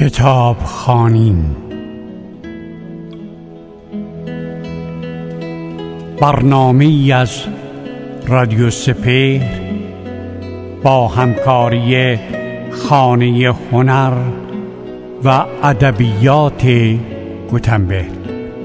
کتابخوانی. برنامه‌ای از رادیو سپهر با همکاری خانه هنر و ادبیات گوتنبرگ.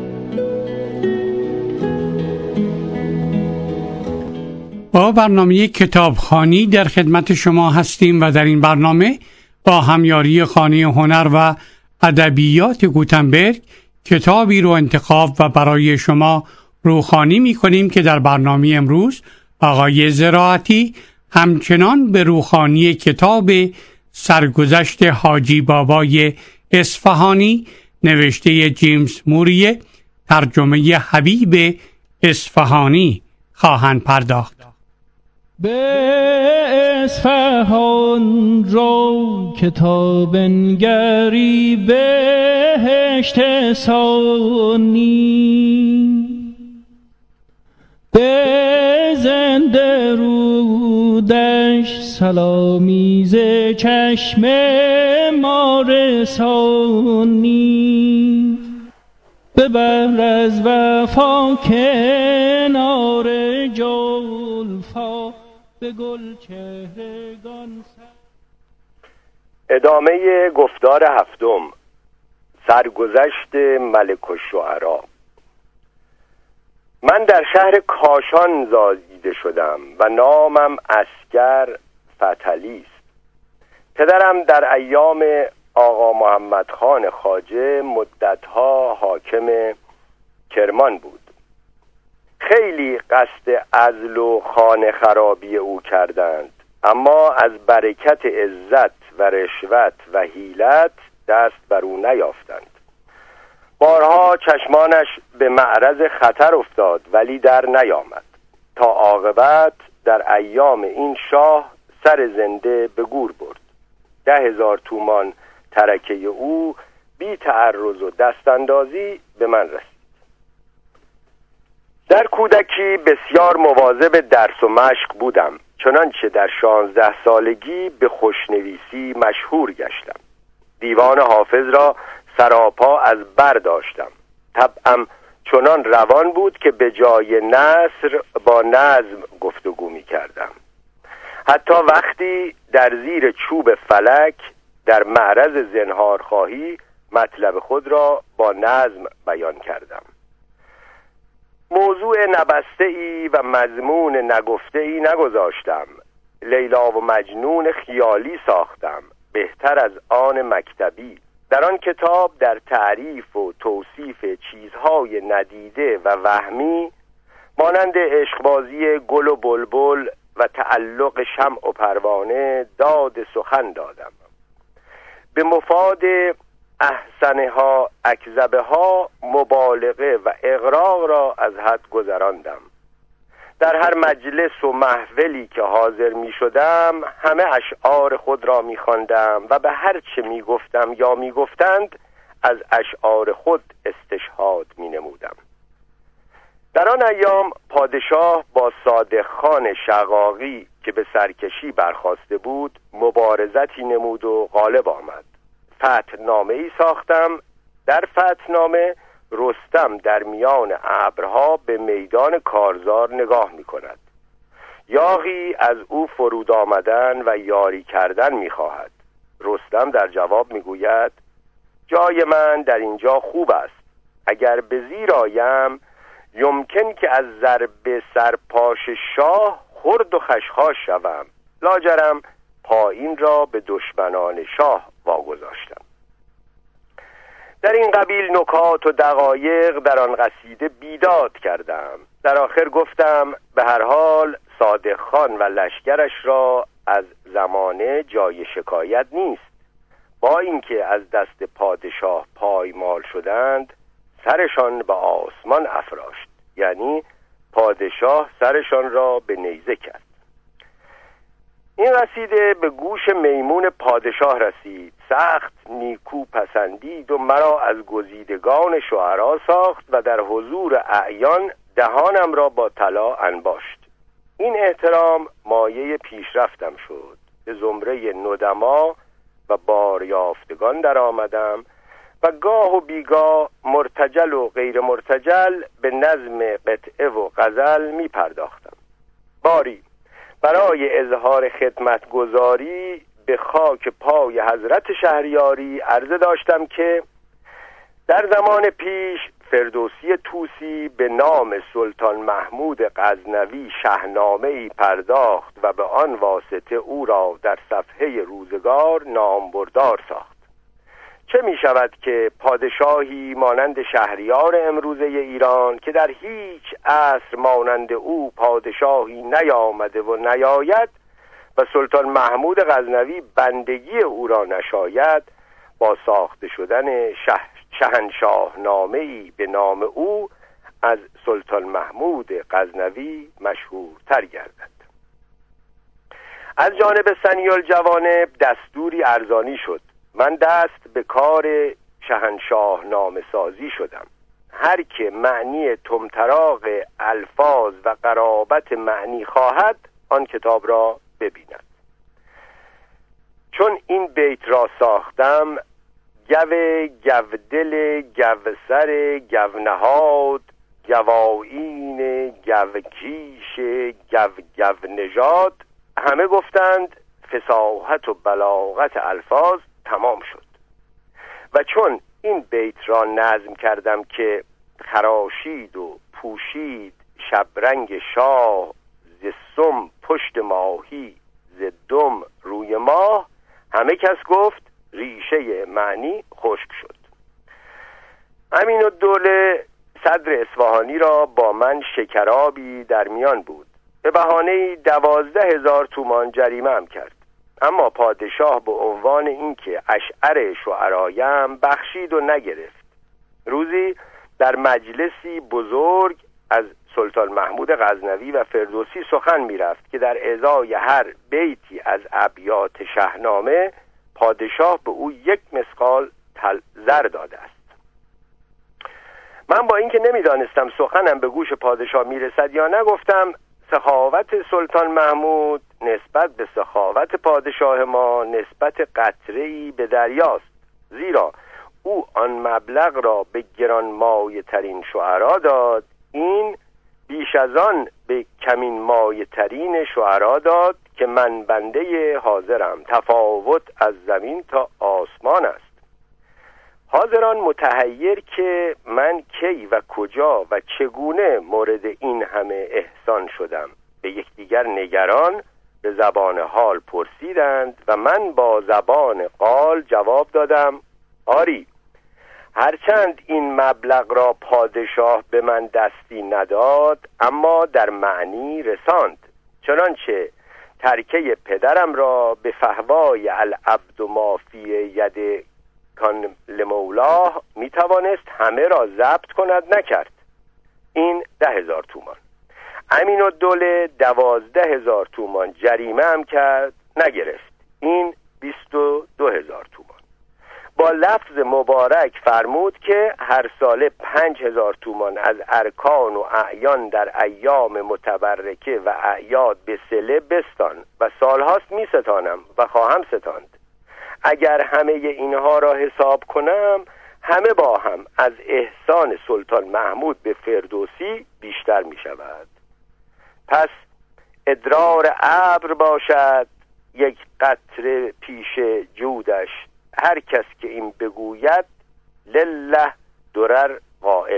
با برنامه کتابخوانی در خدمت شما هستیم و در این برنامه با همیاری خانه هنر و ادبیات گوتنبرگ کتابی رو انتخاب و برای شما روخوانی می‌کنیم که در برنامه امروز آقای زراعتی همچنان به روخوانی کتاب سرگذشت حاجی بابای اصفهانی نوشته جیمز موری، ترجمه حبیب اصفهانی خواهند پرداخت. به اصفهان رو کتاب نگری بهشت ثانی، به زنده رودش سلامی ز چشم ما رسانی، ببر از وفا کنار جلفا به گل چهرگان. ادامه گفتار هفتم، سرگذشت ملک الشعرا. من در شهر کاشان زاییده شدم و نامم عسکر فتحعلی است. پدرم در ایام آقا محمد خان خواجه مدتها حاکم کرمان بود. خیلی قصد عزل و خانه خرابی او کردند، اما از برکت عزت و رشوت و حیلت دست بر او نیافتند. بارها چشمانش به معرض خطر افتاد ولی در نیامد، تا عاقبت در ایام این شاه سر زنده به گور برد. 10,000 تومان ترکه او بی تعرض و دستاندازی به من رسید. در کودکی بسیار مواظب درس و مشق بودم، چنانچه در 16 سالگی به خوشنویسی مشهور گشتم. دیوان حافظ را سراپا از بر داشتم. طبعم چنان روان بود که به جای نثر با نظم گفتگو می کردم. حتی وقتی در زیر چوب فلک در معرض زنهارخواهی مطلب خود را با نظم بیان کردم. موضوع نبسته ای و مضمون نگفته ای نگذاشتم. لیلا و مجنون خیالی ساختم، بهتر از آن مکتبی. در آن کتاب در تعریف و توصیف چیزهای ندیده و وهمی مانند عشقبازی گل و بلبل و تعلق شمع و پروانه داد سخن دادم. به مفاد احسنها اکذبها مبالغه و اغراق را از حد گذراندم. در هر مجلس و محفلی که حاضر می شدم همه اشعار خود را می خواندم و به هر چه می گفتم یا می گفتند از اشعار خود استشهاد می نمودم. در آن ایام پادشاه با صادق خان شقاقی که به سرکشی برخاسته بود مبارزتی نمود و غالب آمد. فتحنامه ای ساختم. در فتحنامه رستم در میان ابرها به میدان کارزار نگاه می کند. یاغی از او فرود آمدن و یاری کردن می خواهد. رستم در جواب می گوید جای من در اینجا خوب است. اگر به زیر آیم یمکن که از ضرب سرپاش شاه خرد و خشخاش شوم. لاجرم پایین را به دشمنان شاه واگذاشتم. در این قبیل نکات و دقایق در آن قصیده بیداد کردم. در آخر گفتم به هر حال صادق خان و لشکرش را از زمانه جای شکایت نیست. با اینکه از دست پادشاه پایمال شدند سرشان به آسمان افراشت، یعنی پادشاه سرشان را به نیزه کرد. این قصیده به گوش میمون پادشاه رسید. سخت نیکو پسندید و مرا از گزیدگان شعرا ساخت و در حضور اعیان دهانم را با طلا انباشت. این احترام مایه پیشرفتم شد. به زمره ندما و باریافتگان در آمدم و گاه و بیگاه مرتجل و غیر مرتجل به نظم قطعه و غزل می پرداختم. باری برای اظهار خدمتگزاری به خاک پای حضرت شهریاری عرضه داشتم که در زمان پیش فردوسی طوسی به نام سلطان محمود غزنوی شاهنامه‌ای پرداخت و به آن واسطه او را در صفحه روزگار نامبردار ساخت. چه می شود که پادشاهی مانند شهریار امروزه ایران که در هیچ عصر مانند او پادشاهی نیامده و نیاید و سلطان محمود غزنوی بندگی او را نشاید، با ساخته شدن شاهنشاهنامه‌ای به نام او از سلطان محمود غزنوی مشهورتر گردد. از جانب ثنی الجوانب دستوری ارزانی شد. من دست به کار شاهنشاهنامه سازی شدم. هر که معنی طمطراق الفاظ و قرابت معنی خواهد آن کتاب را ببیند. چون این بیت را ساختم: گودل گوسر گونهاد گوایین گوکیش گونژاد، همه گفتند فصاحت و بلاغت الفاظ تمام شد. و چون این بیت را نظم کردم که خراشید و پوشید شبرنگ شاه، ز سم پشت ماهی ز دم روی ماه، همه کس گفت ریشه معنی خشک شد. امین‌الدوله صدر اصفهانی را با من شکرابی در میان بود. به بهانه 12,000 تومان جریمه هم کرد. اما پادشاه به عنوان اینکه اشعر شعرایم بخشید و نگرفت. روزی در مجلسی بزرگ از سلطان محمود غزنوی و فردوسی سخن می‌رفت که در ازای هر بیتی از ابیات شاهنامه پادشاه به او 1 مثقال زر داده است. من با اینکه نمیدانستم سخنم به گوش پادشاه میرسد یا نه، گفتم سخاوت سلطان محمود نسبت به سخاوت پادشاه ما نسبت قطره‌ای به دریاست، زیرا او آن مبلغ را به گرانمایه ترین شعرا داد، این بیش از آن به کمین مایه ترین شعرا داد که من بنده حاضرم. تفاوت از زمین تا آسمان است. حاضران متحیر که من کی و کجا و چگونه مورد این همه احسان شدم، به یکدیگر نگران به زبان حال پرسیدند و من با زبان قال جواب دادم: آری، هرچند این مبلغ را پادشاه به من دستی نداد، اما در معنی رساند، چنانچه ترکه پدرم را به فهوای العبد ما فی ید کان لمولاه می توانست همه را ضبط کند، نکرد. این 10,000 تومان. امین‌الدوله 12,000 تومان جریمه هم کرد، نگرفت. این 22,000 تومان. با لفظ مبارک فرمود که هر ساله 5,000 تومان از ارکان و اعیان در ایام متبرکه و اعیاد به صله بستان و سالهاست می ستانم و خواهم ستاند. اگر همه اینها را حساب کنم، همه با هم از احسان سلطان محمود به فردوسی بیشتر می شود. پس ادرار ابر باشد 1 قطره پیش جودش، هر کس که این بگوید لله درر قائل.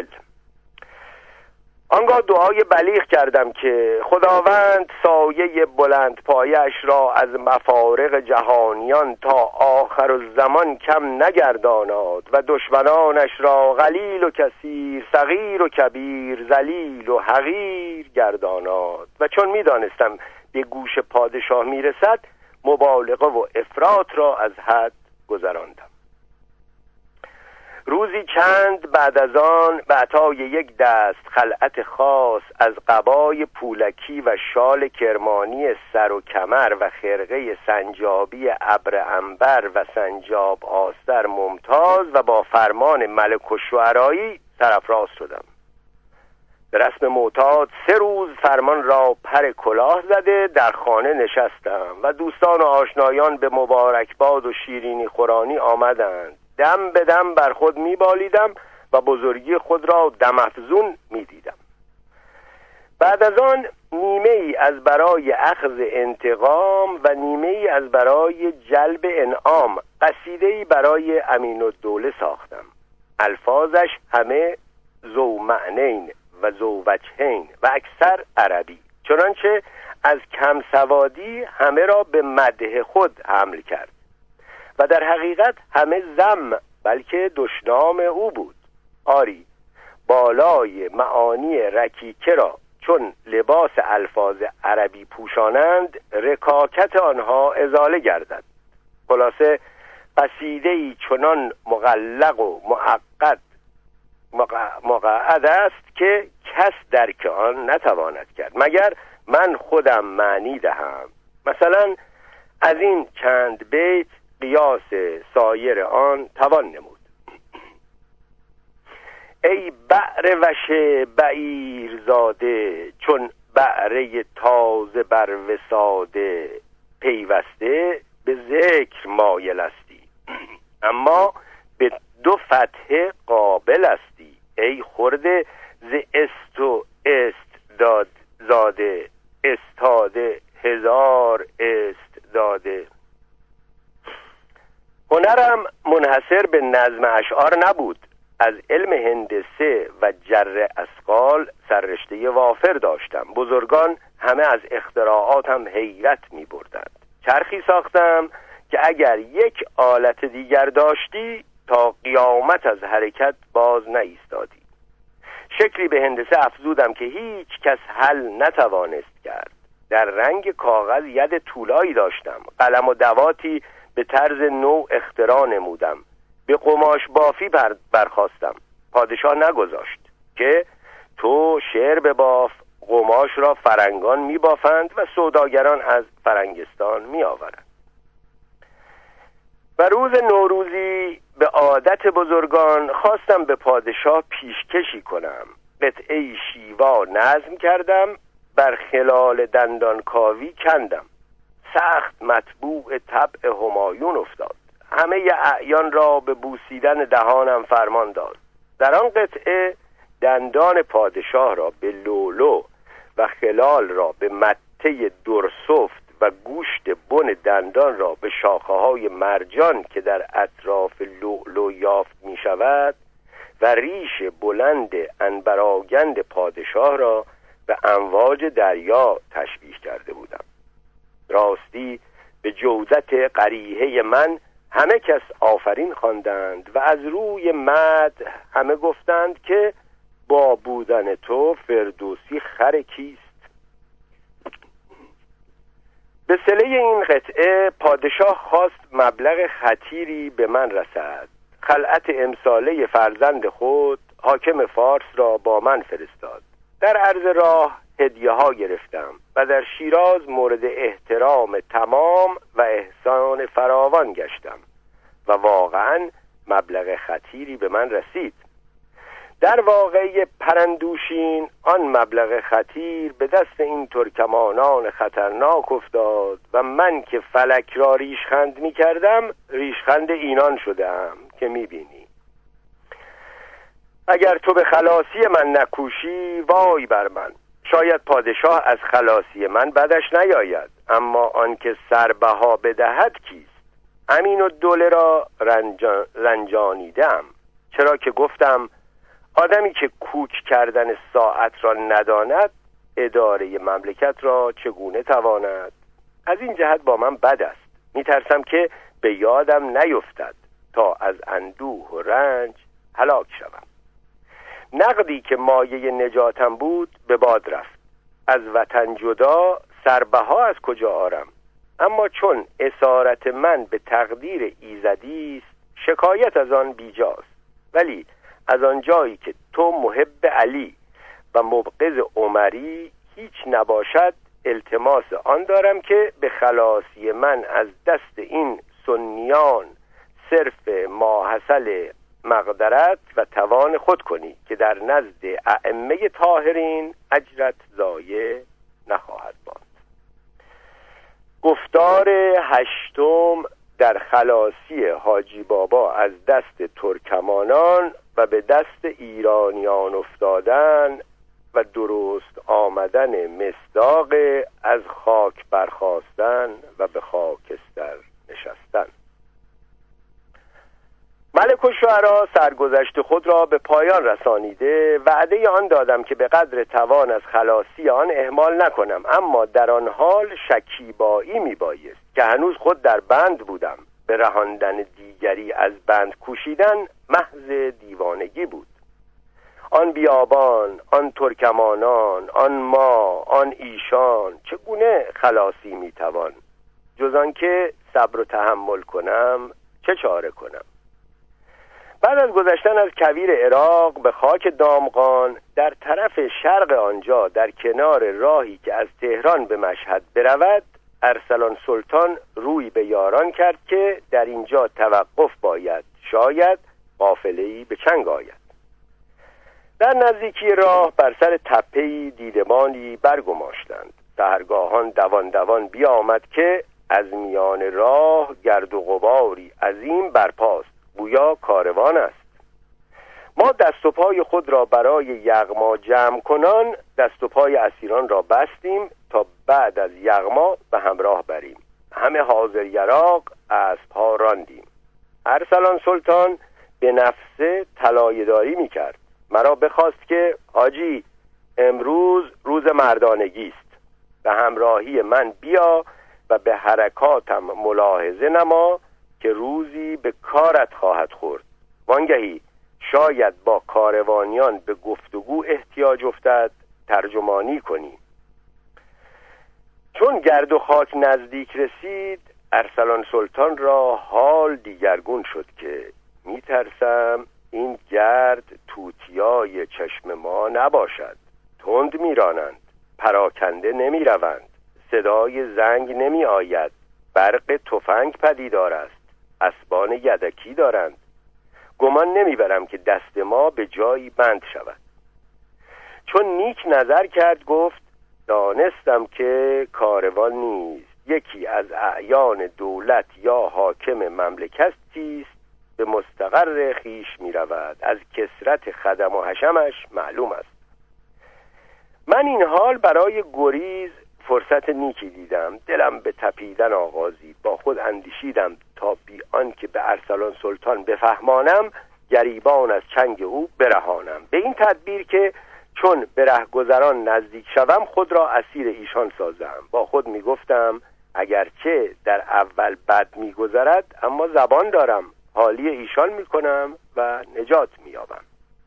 آنگاه دعای بلیغ کردم که خداوند سایه بلند پایش را از مفارق جهانیان تا آخر الزمان کم نگرداناد و دشمنانش را قلیل و کثیر، صغیر و کبیر، ذلیل و حقیر گرداناد. و چون میدانستم به گوش پادشاه میرسد، مبالغه و افراط را از حد گذراندم. روزی چند بعد از آن به عطای 1 دست خلعت خاص از قبای پولکی و شال کرمانی سر و کمر و خرقه سنجابی ابر عنبر و سنجاب آستر ممتاز و با فرمان ملک الشعرایی سرافراز شدم. به رسم معتاد 3 روز فرمان را پر کلاه زده در خانه نشستم و دوستان و آشنایان به مبارکباد و شیرینی خورانی آمدند. دم به دم بر خود می‌بالیدم و بزرگی خود را دم افزون می‌دیدم. بعد از آن نیمه ای از برای اخذ انتقام و نیمه ای از برای جلب انعام قصیده‌ای برای امین‌الدوله ساختم. الفاظش همه ذو معنین و ذو وجهین و اکثر عربی، چنانچه از کم سوادی همه را به مدح خود حمل کرد و در حقیقت همه ذم بلکه دشنام او بود. آری، بالای معانی رکیکه را چون لباس الفاظ عربی پوشانند رکاکت آنها ازاله گردد. خلاصه قصیده‌ای چنان مغلق و مقعد است که کس درک آن نتواند کرد مگر من خودم معنی دهم. مثلا از این چند بیت قیاس سایر آن توان نمود. ای بعر وش بعیر زاده، چون بعره تازه بر وساده، پیوسته به ذکر مایل استی، اما به 2 فتحه قابل استی. ای خورده ز است و است داد زاده، استاده 1000 است داده. هنرم منحصر به نظم اشعار نبود. از علم هندسه و جر اثقال سررشته وافر داشتم. بزرگان همه از اختراعاتم حیرت می بردند. چرخی ساختم که اگر یک آلت دیگر داشتی تا قیامت از حرکت باز نایستادی. شکلی به هندسه افزودم که هیچ کس حل نتوانست کرد. در رنگ کاغذ ید طولایی داشتم. قلم و دواتی به طرز نو اختراع نمودم. به قماش بافی برخواستم. پادشاه نگذاشت که تو شعر بباف، قماش را فرنگان میبافند و سوداگران از فرنگستان میآورند. و روز نوروزی به عادت بزرگان خواستم به پادشاه پیشکشی کنم. قطعه شیوا نظم کردم، بر خلال دندانکاوی کندم. سخت مطبوع طبع همایون افتاد. همه اعیان را به بوسیدن دهانم فرمان داد. در آن قطعه دندان پادشاه را به لولو و خلال را به مته درسفت و گوشت بن دندان را به شاخه‌های مرجان که در اطراف لولو یافت می شود و ریش بلند عنبرآگند پادشاه را به امواج دریا تشبیه کرده بودم. راستی به جودت قریحه من همه کس آفرین خواندند و از روی مدح همه گفتند که با بودن تو فردوسی خر کیست. به صله این قطعه پادشاه خواست مبلغ خطیری به من رسد. خلعت امساله فرزند خود حاکم فارس را با من فرستاد. در عرض راه هدیه ها گرفتم و در شیراز مورد احترام تمام و احسان فراوان گشتم و واقعا مبلغ خطیری به من رسید. در واقعه پرندوشین آن مبلغ خطیر به دست این ترکمانان خطرناک افتاد و من که فلک را ریشخند می کردم ریشخند اینان شدم که می بینی. اگر تو به خلاصی من نکوشی وای بر من. شاید پادشاه از خلاصی من بدش نیاید، اما آنکه سربها بدهد کیست؟ امین‌الدوله را رنجانیدم، چرا که گفتم آدمی که کوک کردن ساعت را نداند اداره مملکت را چگونه تواند؟ از این جهت با من بد است. میترسم که به یادم نیفتد تا از اندوه و رنج هلاک شوم. نقدی که مایه نجاتم بود به باد رفت. از وطن جدا سربها از کجا آرم؟ اما چون اسارت من به تقدیر ایزدی است شکایت از آن بیجاست. ولی از آن جایی که تو محب علی و مبغض عمری هیچ نباشد التماس آن دارم که به خلاصی من از دست این سنیان صرف ماحصل مقدرت و توان خود کنی که در نزد ائمه طاهرین اجرت ضایع نخواهد ماند. گفتار هشتم در خلاصی حاجی بابا از دست ترکمانان و به دست ایرانیان افتادن و درست آمدن مصداق از خاک برخاستن و به خاکستر نشستن. ملک الشعرا سرگذشت خود را به پایان رسانیده وعده آن دادم که به قدر توان از خلاصی آن اهمال نکنم، اما در آن حال شکیبایی میبایست که هنوز خود در بند بودم. به رهاندن دیگری از بند کوشیدن محض دیوانگی بود. آن بیابان، آن ترکمانان، آن ما، آن ایشان، چگونه خلاصی میتوان؟ جز آن که صبر و تحمل کنم چه چاره کنم؟ بعد از گذشتن از کویر عراق به خاک دامغان، در طرف شرق آنجا در کنار راهی که از تهران به مشهد برود، ارسلان سلطان روی به یاران کرد که در اینجا توقف باید، شاید قافله‌ای به چنگ آید. در نزدیکی راه بر سر تپه‌ای دیدبانی برگماشتند. سحرگاهان دوان دوان بیامد که از میان راه گرد و غباری عظیم برپاست، گویا کاروان است. ما دست و پای خود را برای یغما جمع کنان دست و پای اسیران را بستیم تا بعد از یغما به همراه بریم. همه حاضر یراق اسب‌ها راندیم. ارسلان سلطان به نفسه طلایه‌داری می‌کرد. مرا بخواست که حاجی امروز روز مردانگی است، به همراهی من بیا و به حرکاتم ملاحظه نما که روزی به کارت خواهد خورد. وانگهی شاید با کاروانیان به گفتگو احتیاج افتد، ترجمانی کنی. چون گرد و خاک نزدیک رسید، ارسلان سلطان را حال دیگرگون شد که میترسم این گرد توتیای چشم ما نباشد. تند میرانند، پراکنده نمیروند، صدای زنگ نمی آید، برق تفنگ پدیدار است، اسبان یدکی دارند. گمان نمیبرم که دست ما به جایی بند شود. چون نیک نظر کرد گفت دانستم که کاروان نیست، یکی از اعیان دولت یا حاکم مملکتی است، به مستقر خیش می رود، از کثرت خدم و حشمش معلوم است. من این حال برای گریز فرصت نیکی دیدم. دلم به تپیدن آغازید. با خود اندیشیدم تا بی آن که به ارسلان سلطان بفهمانم گریبان از چنگ او برهانم، به این تدبیر که چون به رهگذران نزدیک شوم خود را اسیر ایشان سازم. با خود می گفتم اگرچه در اول بد می گذرد اما زبان دارم، حالی ایشان می کنم و نجات می یابم.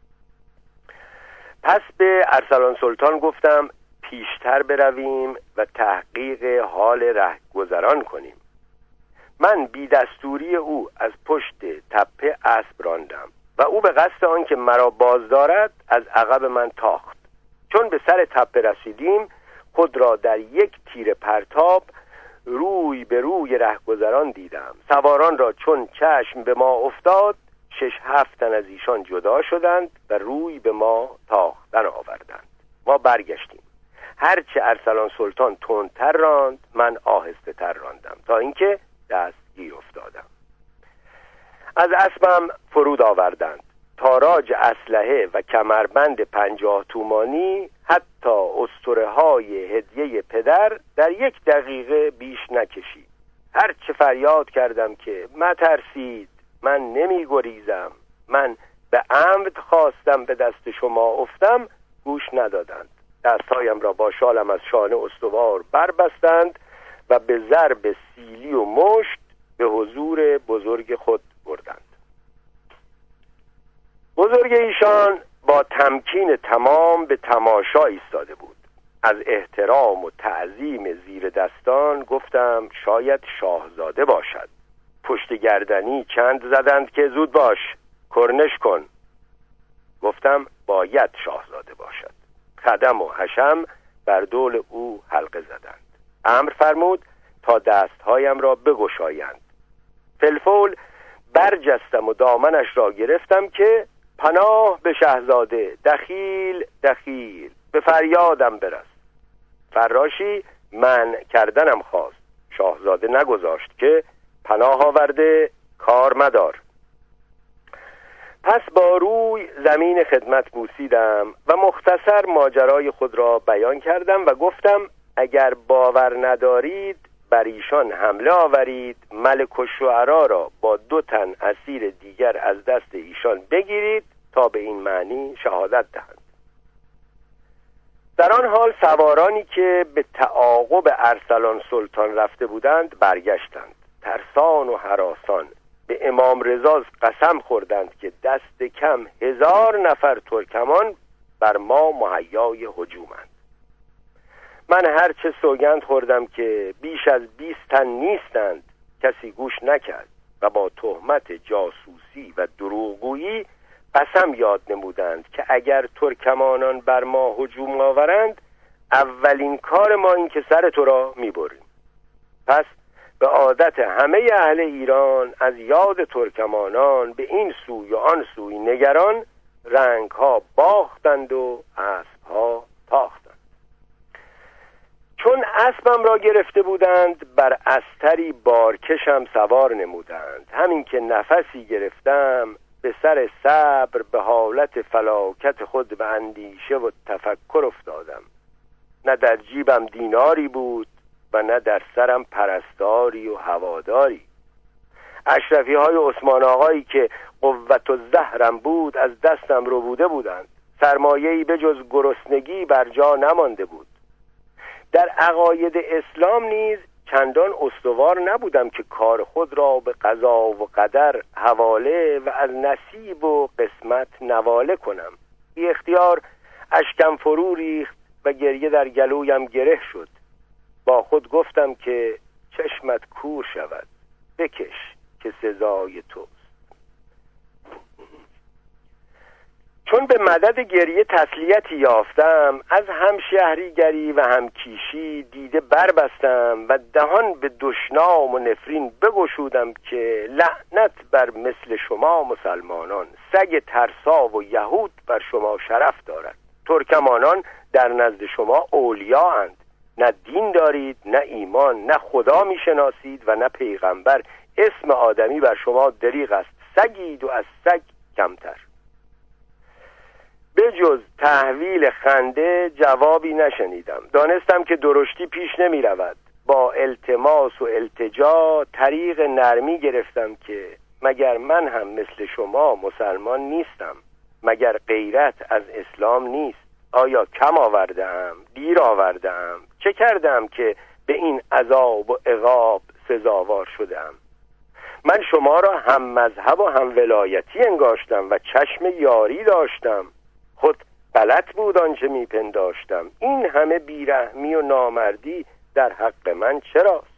پس به ارسلان سلطان گفتم پیشتر برویم و تحقیق حال رهگذران کنیم. من بی دستوری او از پشت تپه اسب راندم و او به قصد آن که مرا باز دارد از عقب من تاخت. چون به سر تپه رسیدیم خود را در یک تیر پرتاب روی به روی رهگذران دیدم. سواران را چون چشم به ما افتاد 6-7 تن از ایشان جدا شدند و روی به ما تاختن آوردند. ما برگشتیم. هرچه ارسلان سلطان تندتر راند من آهسته تر راندم تا اینکه دستگیر افتادم. از اسبم فرود آوردند. تاراج اسلحه و کمربند 50 تومانی، حتی اسطوره‌های هدیه پدر در 1 دقیقه بیش نکشید. هر چه فریاد کردم که مترسید، من نمی گریزم، من به عمد خواستم به دست شما افتم، گوش ندادند. دستهایم را با شالم از شانه استوار بربستند و به ضرب سیلی و مشت به حضور بزرگ خود بردند. بزرگ ایشان با تمکین تمام به تماشا ایستاده بود. از احترام و تعظیم زیر دستان گفتم شاید شاهزاده باشد. پشت گردنی چند زدند که زود باش، کرنش کن. گفتم باید شاهزاده باشد. خدم و حشم بر دول او حلقه زدند. امر فرمود تا دستهایم را بگشایند. فلفول برجستم و دامنش را گرفتم که پناه به شهزاده، دخیل دخیل به فریادم برس. فراشی من کردنم خواست، شاهزاده نگذاشت که پناه آورده کار مدار. پس با روی زمین خدمت بوسیدم و مختصر ماجرای خود را بیان کردم و گفتم اگر باور ندارید بر ایشان حمله آورید، ملک الشعرا را با 2 تن اسیر دیگر از دست ایشان بگیرید تا به این معنی شهادت دهند. در آن حال سوارانی که به تعاقب ارسلان سلطان رفته بودند برگشتند. ترسان و هراسان به امام رضا قسم خوردند که دست کم 1000 نفر ترکمان بر ما مهیای هجومند. من هرچه سوگند خوردم که بیش از 20 تن نیستند کسی گوش نکرد و با تهمت جاسوسی و دروغگویی قسم یاد نمودند که اگر ترکمانان بر ما هجوم آورند اولین کار ما این که سر تو را میبریم. پس به عادت همه اهل ایران از یاد ترکمانان به این سوی و آن سوی نگران، رنگ ها باختند و اسب ها تاختند. چون اسبم را گرفته بودند بر استری بارکشم سوار نمودند. همین که نفسی گرفتم به سر صبر به حالت فلاکت خود به اندیشه و تفکر افتادم. نه در جیبم دیناری بود و نه در سرم پرستاری و هواداری. اشرفی های عثمان آقایی که قوت و زهرم بود از دستم رو بوده بودند. سرمایه‌ای به جز گرسنگی بر جا نمانده بود. در عقاید اسلام نیز چندان استوار نبودم که کار خود را به قضا و قدر حواله و از نصیب و قسمت نواله کنم. بی اختیار اشکم فرو ریخت و گریه در گلویم گره شد. با خود گفتم که چشمت کور شود، بکش که سزای توست. چون به مدد گریه تسلیتی یافتم، از همشهریگری و همکیشی دیده بربستم و دهان به دشنام و نفرین بگشودم که لعنت بر مثل شما مسلمانان، سگ ترسا و یهود بر شما شرف دارد. ترکمانان در نزد شما اولیااند، نه دین دارید نه ایمان، نه خدا میشناسید و نه پیغمبر. اسم آدمی بر شما دریغ است، سگید و از سگ کمتر. به جز تحویل خنده جوابی نشنیدم. دانستم که درشتی پیش نمی رود. با التماس و التجا طریق نرمی گرفتم که مگر من هم مثل شما مسلمان نیستم؟ مگر غیرت از اسلام نیست؟ آیا کم آوردم؟ دیر آوردم؟ چه کردم که به این عذاب و عقاب سزاوار شدم؟ من شما را هم مذهب و هم ولایتی انگاشتم و چشم یاری داشتم. خود غلط بود آنچه میپنداشتم. این همه بیرحمی و نامردی در حق من چراست؟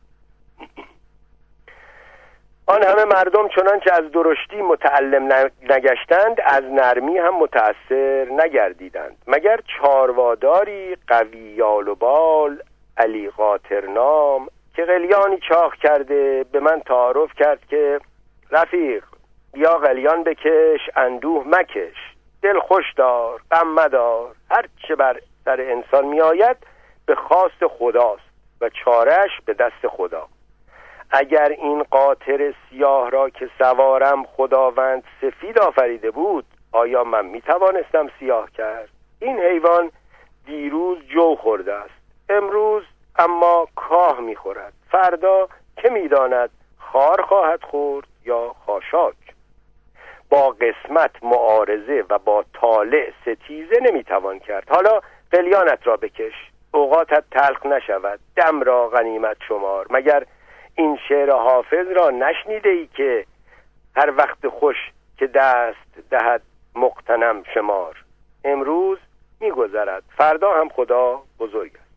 آن همه مردم چنانچه از درشتی متعلم نگشتند، از نرمی هم متأثر نگردیدند. مگر چارواداری قوی یال و بال، علی قاطر نام، که قلیانی چاق کرده به من تعارف کرد که رفیق بیا قلیان بکش، اندوه مکش، دل خوش دار، غم مدار. هر چه بر سر انسان می آید به خواست خداست و چاره‌اش به دست خدا. اگر این قاطر سیاه را که سوارم خداوند سفید آفریده بود، آیا من می توانستم سیاه کرد؟ این حیوان دیروز جو خورده است، امروز اما کاه می خورد. فردا که می داند خار خواهد خورد یا خاشاک. با قسمت معارضه و با طالع ستیزه نمیتوان کرد. حالا قلیانت را بکش، اوقاتت تلخ نشود، دم را غنیمت شمار. مگر این شعر حافظ را نشنیده ای که هر وقت خوش که دست دهد مغتنم شمار؟ امروز میگذرد، فردا هم خدا بزرگ است.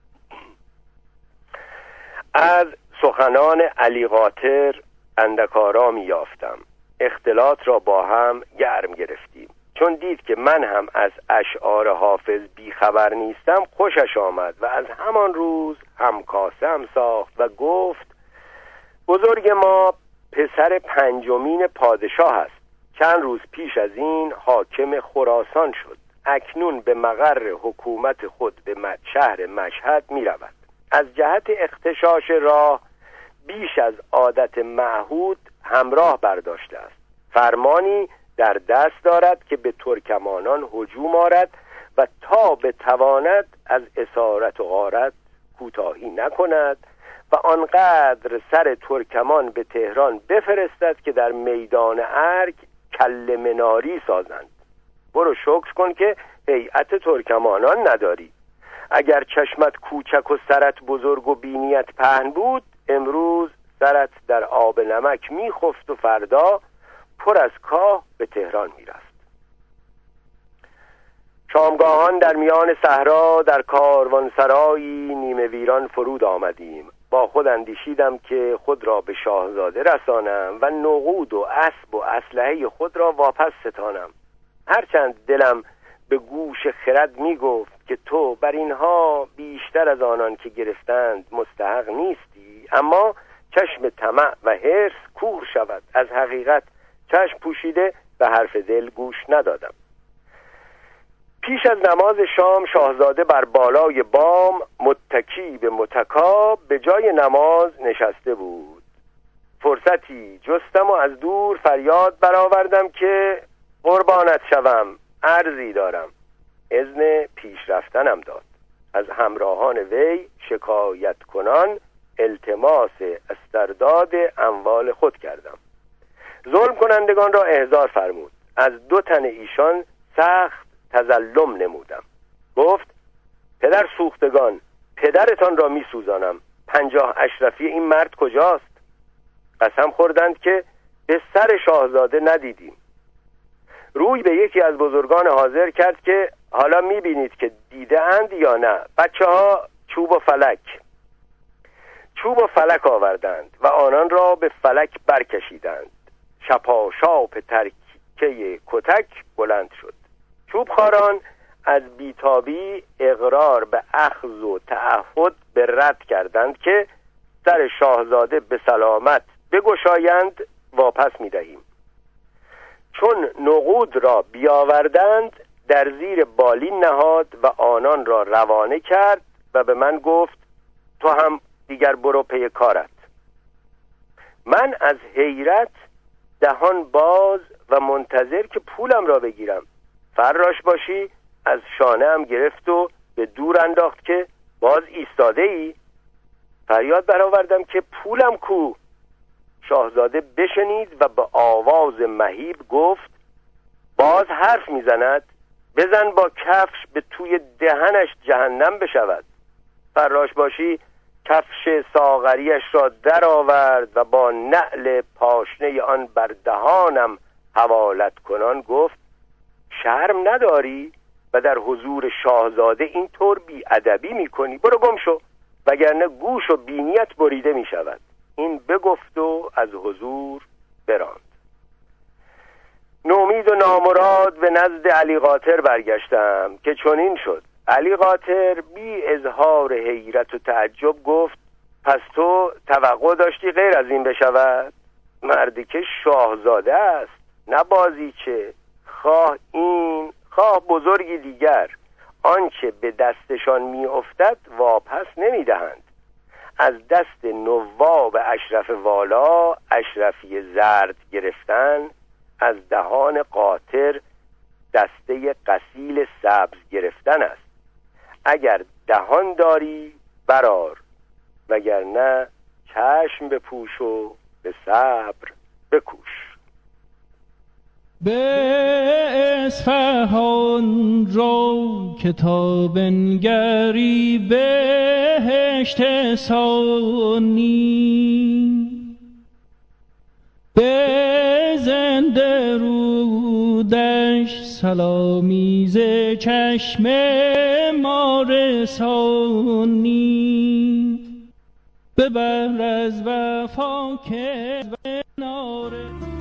از سخنان علی قاطر اندک آرامی یافتم. اختلاط را با هم گرم گرفتیم. چون دید که من هم از اشعار حافظ بیخبر نیستم، خوشش آمد و از همان روز همکاسه هم ساخت و گفت بزرگ ما پسر پنجمین پادشاه است. چند روز پیش از این حاکم خراسان شد. اکنون به مقر حکومت خود به شهر مشهد می رود. از جهت اغتشاش راه بیش از عادت معهود همراه برداشته است. فرمانی در دست دارد که به ترکمانان هجوم آرد و تا بتواند از اسارت و غارت کوتاهی نکند و آنقدر سر ترکمان به تهران بفرستد که در میدان ارگ کله مناری سازند. برو شکر کن که هیئت ترکمانان نداری. اگر چشمت کوچک و سرت بزرگ و بینیت پهن بود، امروز سرت در آب نمک میخفت و فردا پر از کاه به تهران میرفت. شامگاهان در میان صحرا در کاروانسرایی نیمه ویران فرود آمدیم. با خود اندیشیدم که خود را به شاهزاده رسانم و نقود و اسب و اسلحه خود را واپس ستانم. هرچند دلم به گوش خرد می گفت که تو بر اینها بیشتر از آنان که گرفتند مستحق نیستی، اما چشم طمع و حرص کور شود. از حقیقت چشم پوشیده به حرف دل گوش ندادم. پیش از نماز شام شاهزاده بر بالای بام متکی به متکا به جای نماز نشسته بود. فرصتی جستم و از دور فریاد برآوردم که قربانت شوم، عرضی دارم. اذن پیش رفتنم داد. از همراهان وی شکایت کنان التماس استرداد اموال خود کردم. ظلم کنندگان را احضار فرمود. از 2 تن ایشان سخت تظلم نمودم. گفت پدر سوختگان، پدرتان را می سوزانم. 50 اشرفی این مرد کجاست؟ قسم خوردند که به سر شاهزاده ندیدیم. روی به یکی از بزرگان حاضر کرد که حالا می بینید که دیده اند یا نه. بچه ها چوب و فلک آوردند و آنان را به فلک برکشیدند. شپاشاپ ترکه کتک بلند شد. چوبخواران از بیتابی اقرار به اخذ و تعهد به رد کردند که سر شاهزاده به سلامت بگشایند واپس می دهیم. چون نقود را بیاوردند در زیر بالین نهاد و آنان را روانه کرد و به من گفت تو هم دیگر برو پی کارت. من از حیرت دهان باز و منتظر که پولم را بگیرم. فراش باشی از شانه هم گرفت و به دور انداخت که باز ایستاده ای؟ فریاد برآوردم که پولم کو؟ شاهزاده بشنید و به آواز مهیب گفت باز حرف میزند؟ بزن با کفش به توی دهنش جهنم بشود. فراش باشی کفش ساغریش را در آورد و با نعل پاشنه آن بر دهانم حوالت کنان گفت شرم نداری و در حضور شاهزاده اینطور بی ادبی میکنی؟ برو گم شو وگرنه گوش و بینیت بریده میشود. این بگفت و از حضور براند. نومید و نامراد به نزد علی قاطر برگشتم که چنین شد. علی قاطر بی اظهار حیرت و تعجب گفت پس تو توقع داشتی غیر از این بشود؟ مردی که شاهزاده است، نه بازیچه، خواه این خواه بزرگی دیگر، آنچه به دستشان می افتد واپس نمی دهند. از دست نواب اشرف والا اشرفی زرد گرفتن، از دهان قاطر دسته قصیل سبز گرفتن است. اگر دهان داری برار، وگرنه چشم بپوش و به صبر بکوش. به اصفهان رو کتاب نگری بهشت ثانی، به زنده رودش سلامی ز چشم ما رسانی، ببر از وفا که کناره